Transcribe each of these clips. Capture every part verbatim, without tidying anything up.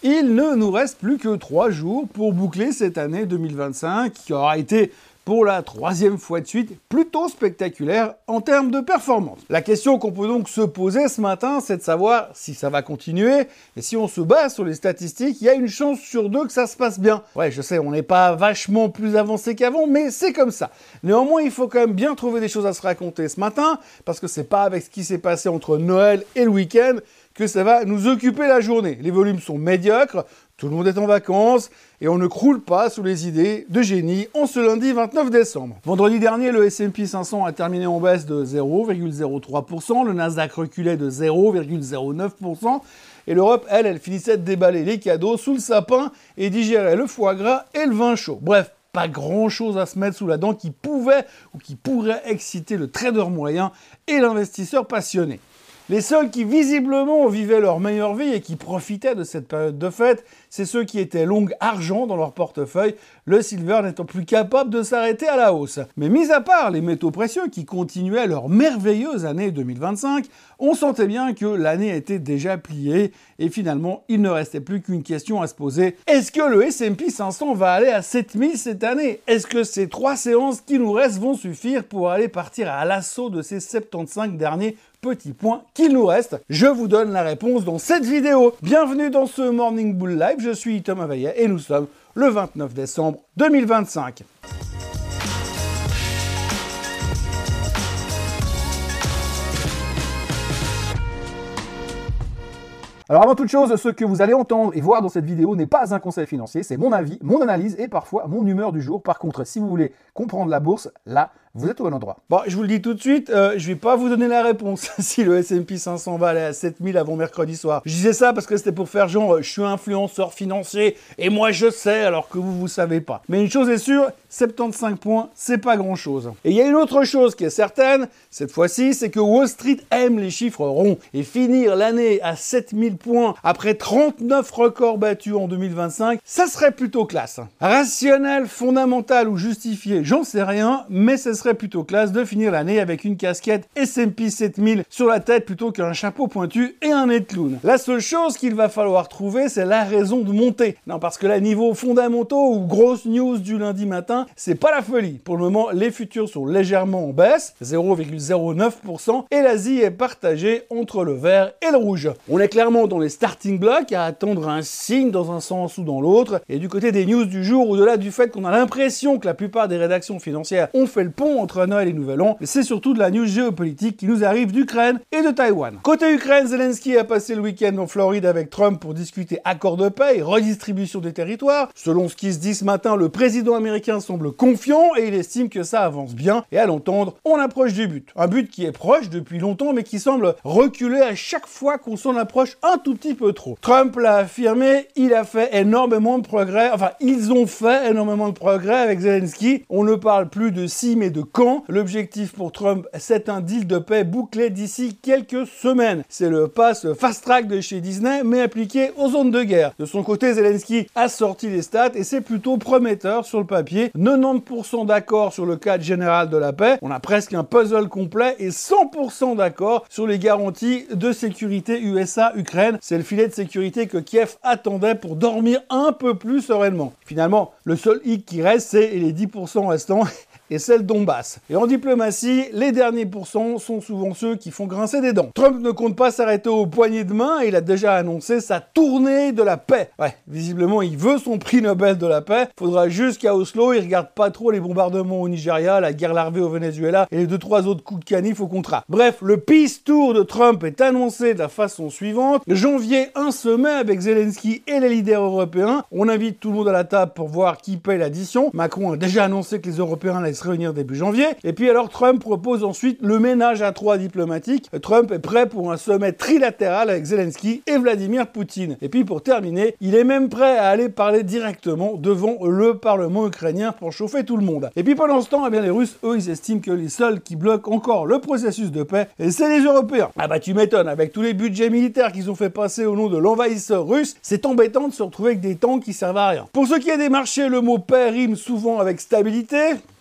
Il ne nous reste plus que trois jours pour boucler cette année deux mille vingt-cinq qui aura été pour la troisième fois de suite, plutôt spectaculaire en termes de performance. La question qu'on peut donc se poser ce matin, c'est de savoir si ça va continuer, et si on se base sur les statistiques, il y a une chance sur deux que ça se passe bien. Ouais, je sais, on n'est pas vachement plus avancé qu'avant, mais c'est comme ça. Néanmoins, il faut quand même bien trouver des choses à se raconter ce matin, parce que c'est pas avec ce qui s'est passé entre Noël et le week-end que ça va nous occuper la journée. Les volumes sont médiocres, tout le monde est en vacances, et on ne croule pas sous les idées de génie en ce lundi vingt-neuf décembre. Vendredi dernier, le S and P cinq cents a terminé en baisse de zéro virgule zéro trois pour cent, le Nasdaq reculait de zéro virgule zéro neuf pour cent, et l'Europe, elle, elle finissait de déballer les cadeaux sous le sapin et digérait le foie gras et le vin chaud. Bref, pas grand-chose à se mettre sous la dent qui pouvait ou qui pourrait exciter le trader moyen et l'investisseur passionné. Les seuls qui visiblement vivaient leur meilleure vie et qui profitaient de cette période de fête, c'est ceux qui étaient long argent dans leur portefeuille, le silver n'étant plus capable de s'arrêter à la hausse. Mais mis à part les métaux précieux qui continuaient leur merveilleuse année deux mille vingt-cinq, on sentait bien que l'année était déjà pliée et finalement il ne restait plus qu'une question à se poser. Est-ce que le S and P cinq cents va aller à sept mille cette année? Est-ce que ces trois séances qui nous restent vont suffire pour aller partir à l'assaut de ces soixante-quinze derniers petits points qu'il nous reste? Je vous donne la réponse dans cette vidéo. Bienvenue dans ce Morning Bull Live, je suis Thomas Vaillet et nous sommes le vingt-neuf décembre deux mille vingt-cinq. Alors avant toute chose, ce que vous allez entendre et voir dans cette vidéo n'est pas un conseil financier, c'est mon avis, mon analyse et parfois mon humeur du jour. Par contre, si vous voulez comprendre la bourse, là, vous êtes au bon endroit. Bon, je vous le dis tout de suite, euh, je vais pas vous donner la réponse si le S and P cinq cents va aller à sept mille avant mercredi soir. Je disais ça parce que c'était pour faire genre, je suis influenceur financier et moi je sais alors que vous, vous savez pas. Mais une chose est sûre, soixante-quinze points, c'est pas grand chose. Et il y a une autre chose qui est certaine, cette fois-ci, c'est que Wall Street aime les chiffres ronds. Et finir l'année à sept mille points après trente-neuf records battus en deux mille vingt-cinq, ça serait plutôt classe. Rationnel, fondamental ou justifié, j'en sais rien, mais ce serait plutôt classe de finir l'année avec une casquette S and P sept mille sur la tête plutôt qu'un chapeau pointu et un nez de clown. La seule chose qu'il va falloir trouver, c'est la raison de monter. Non, parce que là, niveau fondamentaux ou grosses news du lundi matin, c'est pas la folie. Pour le moment, les futurs sont légèrement en baisse, zéro virgule zéro neuf pour cent, et l'Asie est partagée entre le vert et le rouge. On est clairement dans les starting blocks à attendre un signe dans un sens ou dans l'autre, et du côté des news du jour, au-delà du fait qu'on a l'impression que la plupart des rédactions financières ont fait le pont entre Noël et Nouvel An, c'est surtout de la news géopolitique qui nous arrive d'Ukraine et de Taïwan. Côté Ukraine, Zelensky a passé le week-end en Floride avec Trump pour discuter accord de paix et redistribution des territoires. Selon ce qui se dit ce matin, le président américain semble confiant et il estime que ça avance bien, et à l'entendre, on approche du but. Un but qui est proche depuis longtemps mais qui semble reculer à chaque fois qu'on s'en approche un tout petit peu trop. Trump l'a affirmé, il a fait énormément de progrès, enfin ils ont fait énormément de progrès avec Zelensky. On ne parle plus de si mais de quand. L'objectif pour Trump, c'est un deal de paix bouclé d'ici quelques semaines. C'est le pass fast-track de chez Disney, mais appliqué aux zones de guerre. De son côté, Zelensky a sorti les stats et c'est plutôt prometteur sur le papier. quatre-vingt-dix pour cent d'accord sur le cadre général de la paix. On a presque un puzzle complet et cent pour cent d'accord sur les garanties de sécurité U S A-Ukraine. C'est le filet de sécurité que Kiev attendait pour dormir un peu plus sereinement. Finalement, le seul hic qui reste, c'est les dix pour cent restants et celle Donbass. Et en diplomatie, les derniers pourcents sont souvent ceux qui font grincer des dents. Trump ne compte pas s'arrêter aux poignées de main et il a déjà annoncé sa tournée de la paix. Ouais, visiblement, il veut son prix Nobel de la paix. Faudra juste qu'à Oslo, il regarde pas trop les bombardements au Nigeria, la guerre larvée au Venezuela et les deux trois autres coups de canif au contrat. Bref, le Peace Tour de Trump est annoncé de la façon suivante. Janvier, un sommet avec Zelensky et les leaders européens. On invite tout le monde à la table pour voir qui paye l'addition. Macron a déjà annoncé que les Européens allaient se réunir début janvier. Et puis alors Trump propose ensuite le ménage à trois diplomatique. Trump est prêt pour un sommet trilatéral avec Zelensky et Vladimir Poutine. Et puis pour terminer, il est même prêt à aller parler directement devant le Parlement ukrainien pour chauffer tout le monde. Et puis pendant ce temps, eh bien, les Russes, eux, ils estiment que les seuls qui bloquent encore le processus de paix, c'est les Européens. Ah bah tu m'étonnes, avec tous les budgets militaires qu'ils ont fait passer au nom de l'envahisseur russe, c'est embêtant de se retrouver avec des tanks qui servent à rien. Pour ce qui est des marchés, le mot paix rime souvent avec stabilité.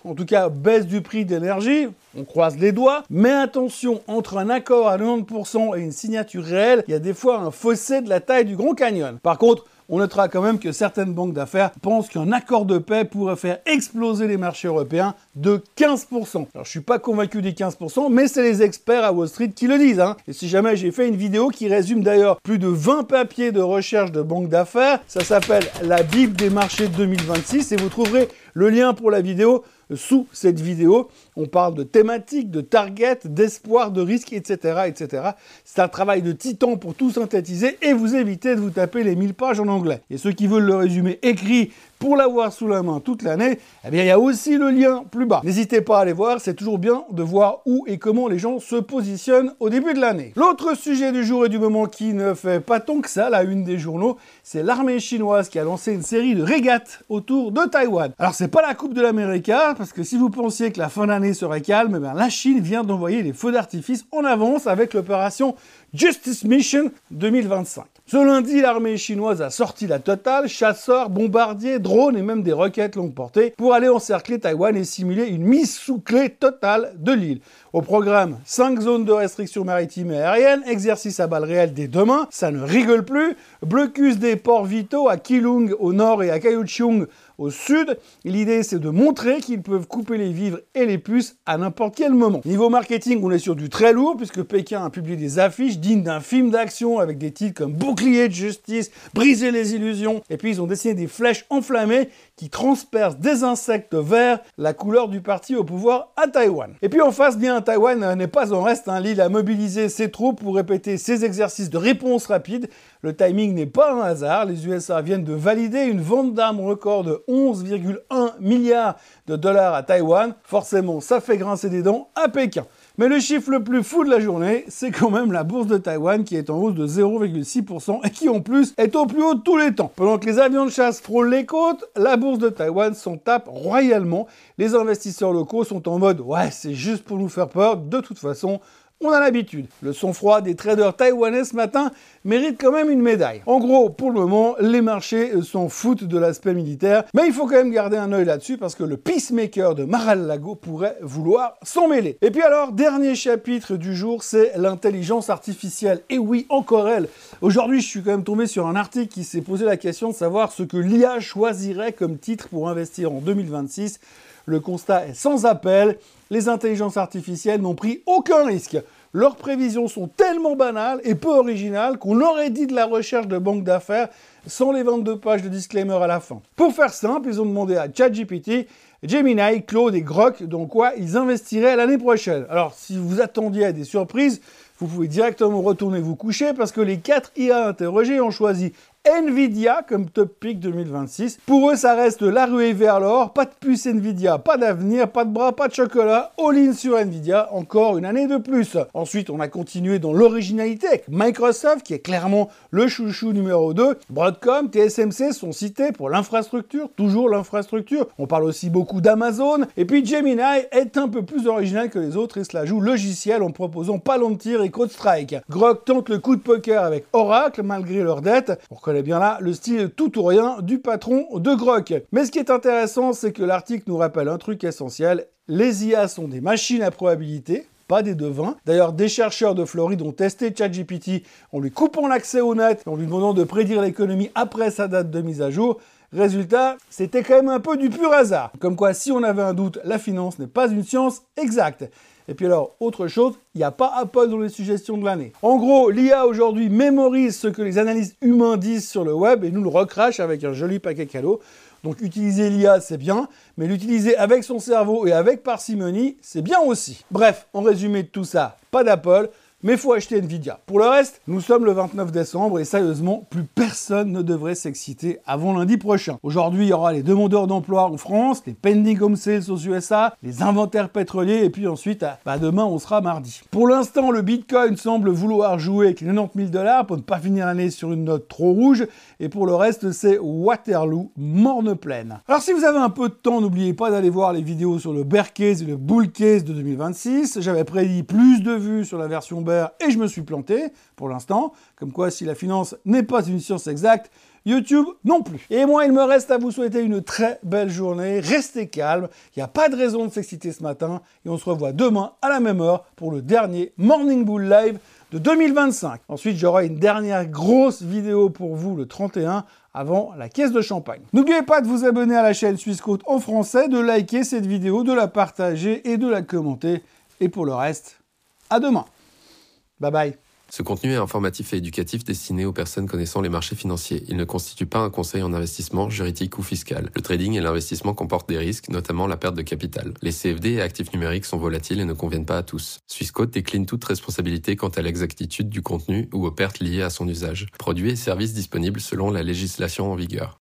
en tout cas baisse du prix d'énergie, on croise les doigts, mais attention, entre un accord à quatre-vingt-dix pour cent et une signature réelle, il y a des fois un fossé de la taille du Grand Canyon. Par contre, on notera quand même que certaines banques d'affaires pensent qu'un accord de paix pourrait faire exploser les marchés européens de quinze pour cent. Alors je suis pas convaincu des quinze pour cent, mais c'est les experts à Wall Street qui le disent, hein. Et si jamais j'ai fait une vidéo qui résume d'ailleurs plus de vingt papiers de recherche de banques d'affaires, ça s'appelle la Bible des marchés deux mille vingt-six et vous trouverez le lien pour la vidéo sous cette vidéo. On parle de thématiques, de targets, d'espoir, de risques, et cetera, et cetera. C'est un travail de titan pour tout synthétiser et vous éviter de vous taper les mille pages en anglais. Et ceux qui veulent le résumé écrit pour l'avoir sous la main toute l'année, eh bien, il y a aussi le lien plus bas. N'hésitez pas à aller voir, c'est toujours bien de voir où et comment les gens se positionnent au début de l'année. L'autre sujet du jour et du moment qui ne fait pas tant que ça, la une des journaux, c'est l'armée chinoise qui a lancé une série de régates autour de Taïwan. Alors, c'est pas la Coupe de l'Amérique, parce que si vous pensiez que la fin d'année serait calme, eh bien, la Chine vient d'envoyer les feux d'artifice en avance avec l'opération Justice Mission deux mille vingt-cinq. Ce lundi, l'armée chinoise a sorti la totale, chasseurs, bombardiers, drones et même des roquettes longue portée pour aller encercler Taïwan et simuler une mise sous clé totale de l'île. Au programme, cinq zones de restriction maritime et aérienne, exercice à balles réelles dès demain, ça ne rigole plus, blocus des ports vitaux à Keelung au nord et à Kaohsiung au sud. L'idée, c'est de montrer qu'ils peuvent couper les vivres et les puces à n'importe quel moment. Niveau marketing, on est sur du très lourd, puisque Pékin a publié des affiches dignes d'un film d'action avec des titres comme Bouclier de justice, Briser les illusions, et puis ils ont dessiné des flèches enflammées qui transpercent des insectes verts, la couleur du parti au pouvoir à Taïwan. Et puis en face, bien, Taïwan n'est pas en reste, hein. L'île a mobilisé ses troupes pour répéter ses exercices de réponse rapide. Le timing n'est pas un hasard, les U S A viennent de valider une vente d'armes record de onze virgule un milliards de dollars à Taïwan. Forcément, ça fait grincer des dents à Pékin. Mais le chiffre le plus fou de la journée, c'est quand même la bourse de Taïwan qui est en hausse de zéro virgule six pour cent et qui en plus est au plus haut de tous les temps. Pendant que les avions de chasse frôlent les côtes, la bourse de Taïwan s'en tape royalement. Les investisseurs locaux sont en mode « ouais, c'est juste pour nous faire peur, de toute façon ». On a l'habitude. Le sang-froid des traders taïwanais ce matin mérite quand même une médaille. En gros, pour le moment, les marchés s'en foutent de l'aspect militaire, mais il faut quand même garder un œil là-dessus parce que le peacemaker de Mar-a-Lago pourrait vouloir s'en mêler. Et puis alors, dernier chapitre du jour, c'est l'intelligence artificielle. Et oui, encore elle. Aujourd'hui, je suis quand même tombé sur un article qui s'est posé la question de savoir ce que l'I A choisirait comme titre pour investir en deux mille vingt-six. Le constat est sans appel, les intelligences artificielles n'ont pris aucun risque. Leurs prévisions sont tellement banales et peu originales qu'on aurait dit de la recherche de banque d'affaires sans les vingt-deux pages de disclaimer à la fin. Pour faire simple, ils ont demandé à ChatGPT, Gemini, Claude et Grok dans quoi ils investiraient l'année prochaine. Alors, si vous attendiez à des surprises, vous pouvez directement retourner vous coucher parce que les quatre I A interrogés ont choisi Nvidia comme top pick deux mille vingt-six. Pour eux, ça reste la ruée vers l'or. Pas de puce Nvidia, pas d'avenir, pas de bras, pas de chocolat. All-in sur Nvidia, encore une année de plus. Ensuite, on a continué dans l'originalité avec Microsoft, qui est clairement le chouchou numéro deux. Broadcom, T S M C sont cités pour l'infrastructure, toujours l'infrastructure. On parle aussi beaucoup d'Amazon. Et puis Gemini est un peu plus original que les autres et se la joue logiciel en proposant Palantir et CrowdStrike. Grok tente le coup de poker avec Oracle, malgré leurs dettes. On reconnaît bien là le style tout ou rien du patron de Grok. Mais ce qui est intéressant, c'est que l'article nous rappelle un truc essentiel. Les I A sont des machines à probabilité, pas des devins. D'ailleurs, des chercheurs de Floride ont testé ChatGPT en lui coupant l'accès au net, en lui demandant de prédire l'économie après sa date de mise à jour. Résultat, c'était quand même un peu du pur hasard. Comme quoi, si on avait un doute, la finance n'est pas une science exacte. Et puis alors, autre chose, il n'y a pas Apple dans les suggestions de l'année. En gros, l'I A aujourd'hui mémorise ce que les analystes humains disent sur le web et nous le recrache avec un joli paquet cadeau. Donc utiliser l'I A, c'est bien, mais l'utiliser avec son cerveau et avec parcimonie, c'est bien aussi. Bref, en résumé de tout ça, pas d'Apple, mais faut acheter Nvidia. Pour le reste, nous sommes le vingt-neuf décembre et sérieusement, plus personne ne devrait s'exciter avant lundi prochain. Aujourd'hui, il y aura les demandeurs d'emploi en France, les pending home sales aux U S A, les inventaires pétroliers et puis ensuite, bah demain, on sera mardi. Pour l'instant, le Bitcoin semble vouloir jouer avec les quatre-vingt-dix mille dollars pour ne pas finir l'année sur une note trop rouge et pour le reste, c'est Waterloo, morne pleine. Alors si vous avez un peu de temps, n'oubliez pas d'aller voir les vidéos sur le bear case et le bull case de deux mille vingt-six. J'avais prédit plus de vues sur la version bear et je me suis planté pour l'instant, comme quoi si la finance n'est pas une science exacte, YouTube non plus. Et moi, il me reste à vous souhaiter une très belle journée. Restez calme, il n'y a pas de raison de s'exciter ce matin. Et on se revoit demain à la même heure pour le dernier Morning Bull Live de deux mille vingt-cinq. Ensuite, j'aurai une dernière grosse vidéo pour vous le trente et un avant la caisse de champagne. N'oubliez pas de vous abonner à la chaîne Swissquote en français, de liker cette vidéo, de la partager et de la commenter. Et pour le reste, à demain. Bye bye. Ce contenu est informatif et éducatif destiné aux personnes connaissant les marchés financiers. Il ne constitue pas un conseil en investissement, juridique ou fiscal. Le trading et l'investissement comportent des risques, notamment la perte de capital. Les C F D et actifs numériques sont volatiles et ne conviennent pas à tous. Swissquote décline toute responsabilité quant à l'exactitude du contenu ou aux pertes liées à son usage. Produits et services disponibles selon la législation en vigueur.